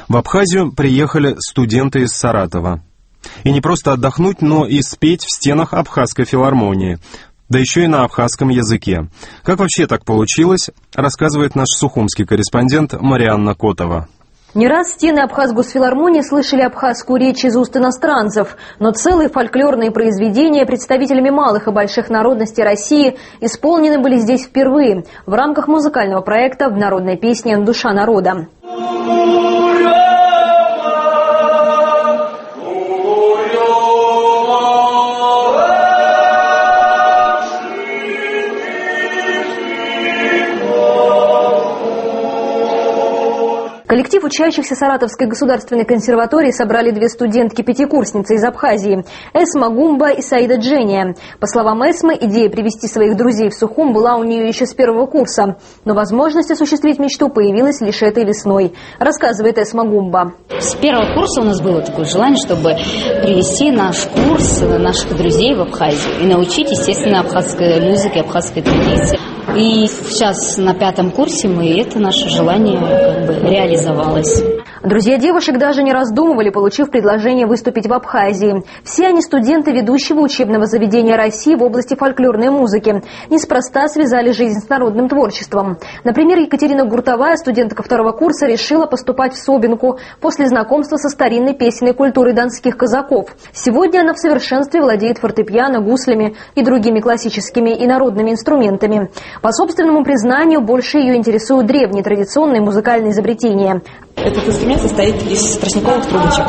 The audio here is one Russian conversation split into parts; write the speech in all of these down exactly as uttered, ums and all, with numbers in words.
В Абхазию приехали студенты из Саратова. И не просто отдохнуть, но и спеть в стенах Абхазской филармонии. Да еще и на абхазском языке. Как вообще так получилось, рассказывает наш сухумский корреспондент Марианна Котова. Не раз стены Абхазгосфилармонии слышали абхазскую речь из уст иностранцев, но целые фольклорные произведения представителями малых и больших народностей России исполнены были здесь впервые в рамках музыкального проекта в народной песне «Душа народа». Коллектив учащихся Саратовской государственной консерватории собрали две студентки-пятикурсницы из Абхазии – Эсма Гумба и Саида Джения. По словам Эсмы, идея привезти своих друзей в Сухум была у нее еще с первого курса. Но возможность осуществить мечту появилась лишь этой весной, рассказывает Эсма Гумба. С первого курса у нас было такое желание, чтобы привести наш курс наших друзей в Абхазию и научить, естественно, абхазской музыке, абхазской традиции. И сейчас на пятом курсе мы это наше желание как бы реализовалось. Друзья девушек даже не раздумывали, получив предложение выступить в Абхазии. Все они студенты ведущего учебного заведения России в области фольклорной музыки. Неспроста связали жизнь с народным творчеством. Например, Екатерина Гуртовая, студентка второго курса, решила поступать в Собинку после знакомства со старинной песенной культурой донских казаков. Сегодня она в совершенстве владеет фортепиано, гуслями и другими классическими и народными инструментами. По собственному признанию, больше ее интересуют древние традиционные музыкальные изобретения. Этот инструмент состоит из тростниковых трубочек.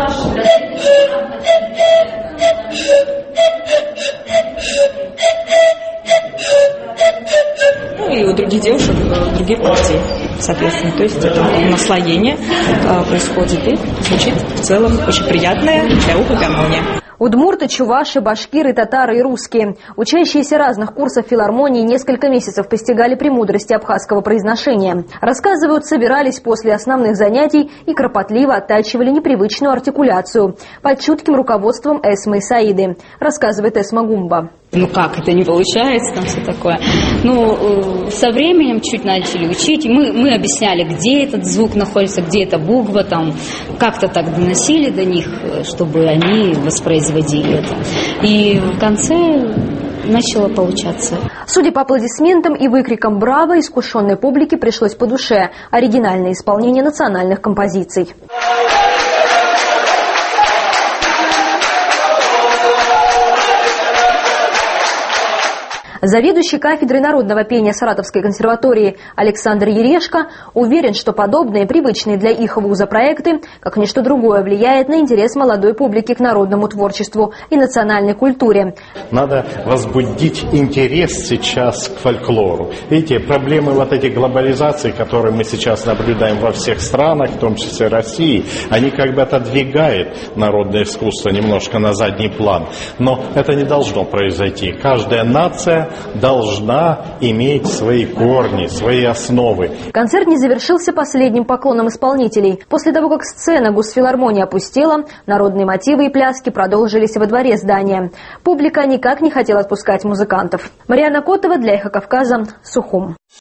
Ну и у других девушек других партий, соответственно. То есть это наслоение происходит и звучит в целом очень приятная для уха гармония. Удмурты, чуваши, башкиры, татары и русские. Учащиеся разных курсов филармонии несколько месяцев постигали премудрости абхазского произношения. Рассказывают, собирались после основных занятий и кропотливо оттачивали непривычную артикуляцию под чутким руководством Эсмы и Саиды, рассказывает Эсма Гумба. Ну как, это не получается, там все такое. Ну, со временем чуть начали учить. Мы, мы объясняли, где этот звук находится, где эта буква, там, как-то так доносили до них, чтобы они воспроизводили это. И в конце начало получаться. Судя по аплодисментам и выкрикам «Браво!», искушенной публике пришлось по душе оригинальное исполнение национальных композиций. Заведующий кафедрой народного пения Саратовской консерватории Александр Ерешко уверен, что подобные, привычные для их вуза проекты, как ничто другое, влияет на интерес молодой публики к народному творчеству и национальной культуре. Надо возбудить интерес сейчас к фольклору. Видите, проблемы вот этой глобализации, которые мы сейчас наблюдаем во всех странах, в том числе России, они как бы отодвигают народное искусство немножко на задний план. Но это не должно произойти. Каждая нация должна иметь свои корни, свои основы. Концерт не завершился последним поклоном исполнителей. После того, как сцена госфилармонии опустела, народные мотивы и пляски продолжились во дворе здания. Публика никак не хотела отпускать музыкантов. Марианна Котова для «Эхо Кавказа», Сухум.